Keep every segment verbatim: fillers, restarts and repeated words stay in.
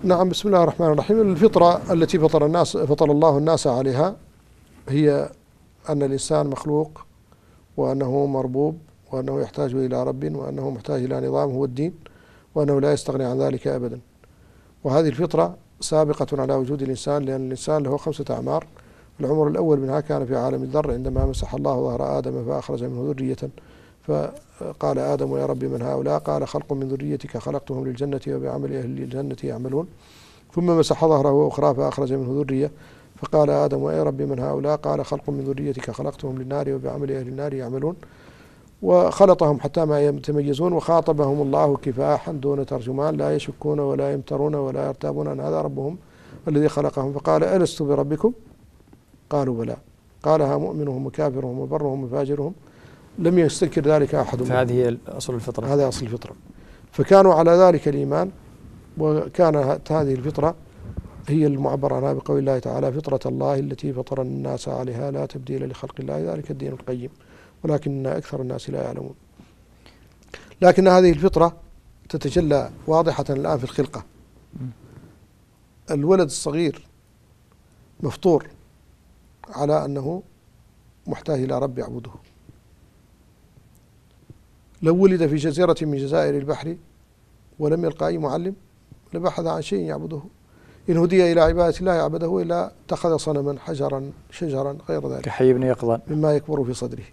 نعم، بسم الله الرحمن الرحيم. الفطرة التي فطر الناس فطر الله الناس عليها هي أن الإنسان مخلوق، وأنه مربوب، وأنه يحتاج إلى رب، وأنه محتاج إلى نظام هو الدين، وأنه لا يستغني عن ذلك أبدا. وهذه الفطرة سابقة على وجود الإنسان، لأن الإنسان له خمسة أعمار. العمر الأول منها كان في عالم الذر، عندما مسح الله ظهر آدم فأخرج منه ذرية، فقال آدم يا رب من هؤلاء؟ قال خلق من ذريتك خلقتهم للجنة وبعمل أهل الجنة يعملون. ثم مسح ظهره أخرى فأخرج منه ذرية، فقال آدم يا رب من هؤلاء؟ قال خلق من ذريتك خلقتهم للنار وبعمل أهل النار يعملون. وخلطهم حتى ما يتميزون، وخاطبهم الله كفاحا دون ترجمان، لا يشكون ولا يمترون ولا يرتابون أن هذا ربهم الذي خلقهم. فقال ألست بربكم؟ قالوا بلى. قالها مؤمنهم وكافرهم وبرهم وفاجرهم، لم يستنكر ذلك أحد. فهذه أصل الفطرة. هذا أصل الفطرة. فكانوا على ذلك الإيمان، وكانت هذه الفطرة هي المعبر عنها بقول الله تعالى فطرة الله التي فطر الناس عليها لا تبديل لخلق الله ذلك الدين القيم ولكن أكثر الناس لا يعلمون. لكن هذه الفطرة تتجلى واضحة الآن في الخلقة. الولد الصغير مفطور على أنه محتاج إلى رب يعبده. لو ولد في جزيرة من جزائر البحر ولم يلقى أي معلم لبحث عن شيء يعبده، إن هدي إلى عبادة الله يعبده، إلا اتخذ صنما حجرا شجرا غير ذلك كحي بن يقظان مما يكبر في صدره.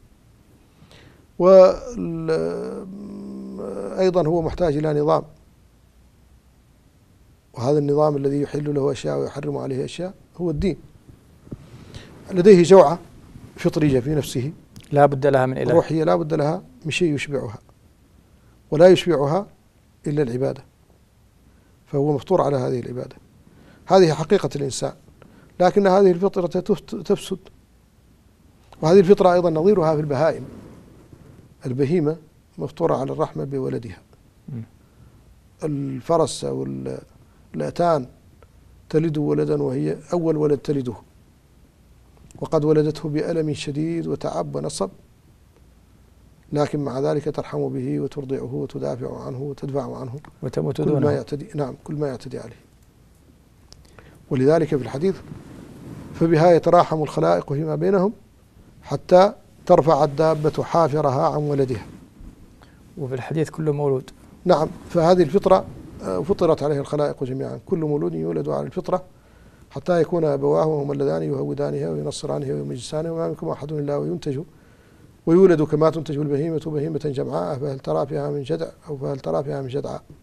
وأيضا هو محتاج إلى نظام، وهذا النظام الذي يحل له أشياء ويحرم عليه أشياء هو الدين. لديه جوعة فطرية في نفسه لا بد لها من إله، روحية لا بد لها من شيء يشبعها، ولا يشبعها إلا العبادة، فهو مفطور على هذه العبادة. هذه حقيقة الإنسان، لكن هذه الفطرة تفسد. وهذه الفطرة أيضا نظيرها في البهائم. البهيمة مفطورة على الرحمة بولدها. الفرس أو الأتان تلد ولدا وهي أول ولد تلده، وقد ولدته بألم شديد وتعب ونصب، لكن مع ذلك ترحم به وترضعه وتدافع عنه وتدفع عنه وتموت كل دونه. ما يعتدي نعم كل ما يعتدي عليه. ولذلك في الحديث فبها يتراحم الخلائق فيما بينهم حتى ترفع الدابة حافرها عن ولدها. وفي الحديث كل مولود. نعم، فهذه الفطرة فطرت عليها الخلائق جميعا. كل مولود يولد على الفطرة حتى يكون أبواه وهما اللذان يهودانها وينصرانها ويمجسانها، وما منكم أحد إلا وينتج ويولد كما تنتج البهيمة بهيمة جمعاء، فهل ترى فيها من جدع أو فهل ترى فيها من جدعاء.